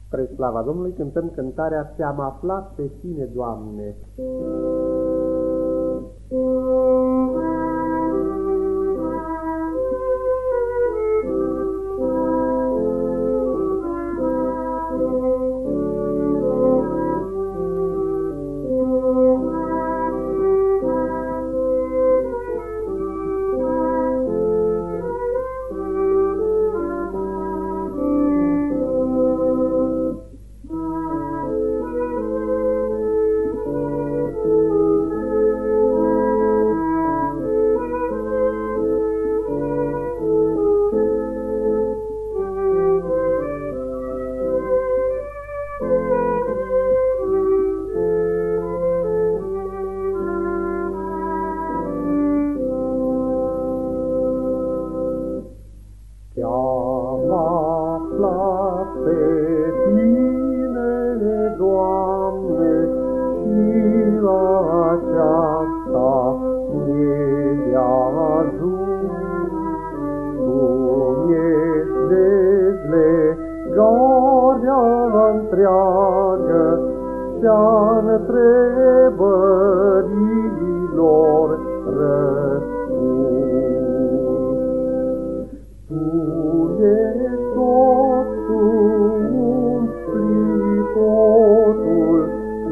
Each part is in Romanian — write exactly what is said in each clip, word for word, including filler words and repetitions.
Spre slava Domnului cântăm cântarea Te-am aflat pe Tine, Doamne. Te-am aflat pe Tine, Doamne, și aceasta mi-e de ajuns. Tu mi-ești dezlegarea întreagă și-a întrebărilor răspuns. Tu ești totul, umpli totul,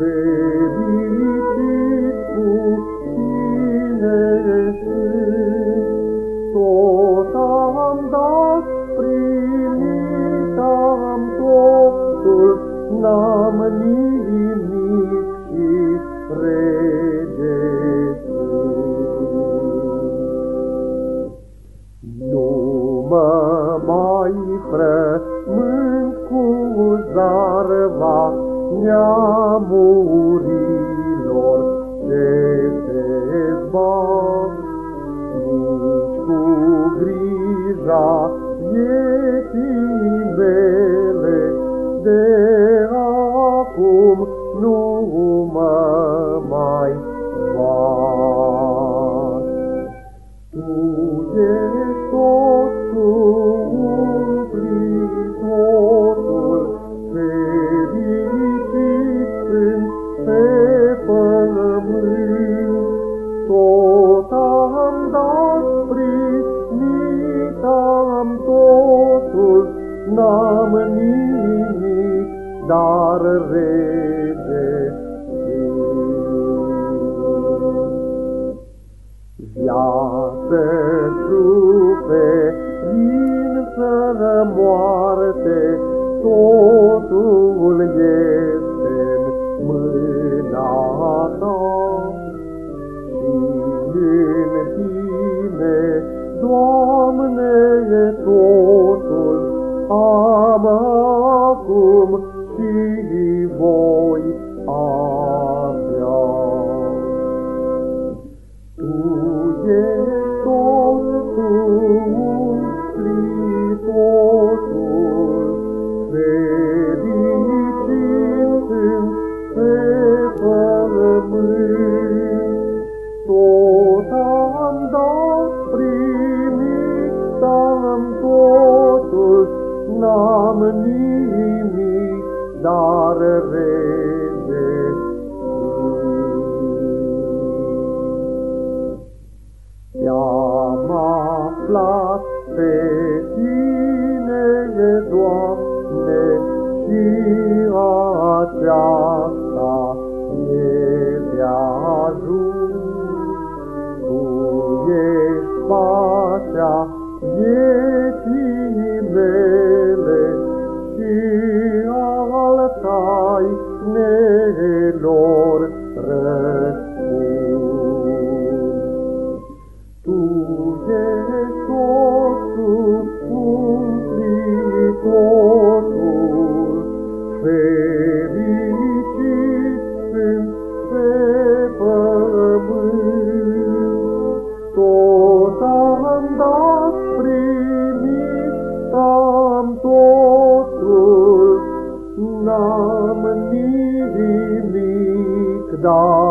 fericit cu Tine sunt. Tot am dat, primit am totul, n-am nimic și rege sunt. Nu mă mai frământ cu zarva neamurilor ce se zbat, nici cu grija vieții mele, de acum nu mă mai bat. Tu ești totul, umpli totul, fericit sunt pe pământ. Tot am dat, primit am totul, n-am nimic, dar rege sunt. Viață, suferință, moarte, totul este-n mâna Ta. Și în Tine, Doamne, totul am acum și voi avea. Tu ești totul, umpli totul, fericit sunt pe pământ. Tot am dat, primit am totul, n-am nimic, dar rege sunt. Te-am aflat pe Tine, Doamne, și aceasta mi-e de ajuns. Tu ești pacea vieții mele și al tainelor răspuns. Tu ești totul, umpli totul, fericit sunt pe pământ. Tot am dat, primit am totul, n-am nimic, dar